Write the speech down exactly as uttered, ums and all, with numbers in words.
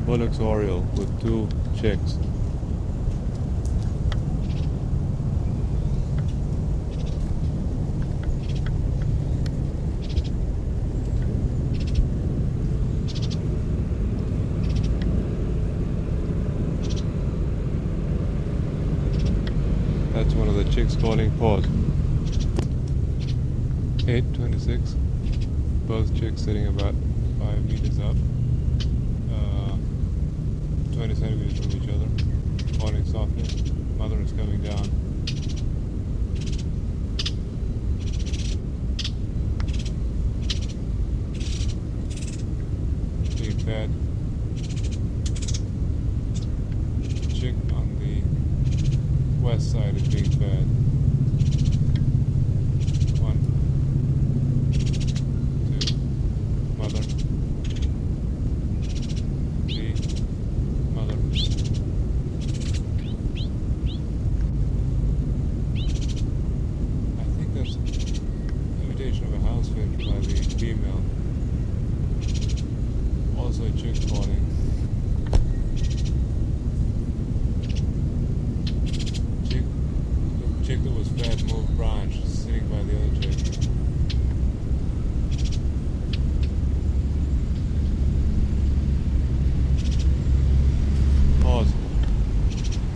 Pollux oriole with two chicks. That's one of the chicks calling pause. eight twenty-six. Both chicks sitting about five meters up, uh, twenty centimeters from each other, calling softly. Mother is coming down. Being fed. Chick on the west side is being fed. One, two, mother, three, mother. I think that's imitation of a house finch by the female. Also a chick calling.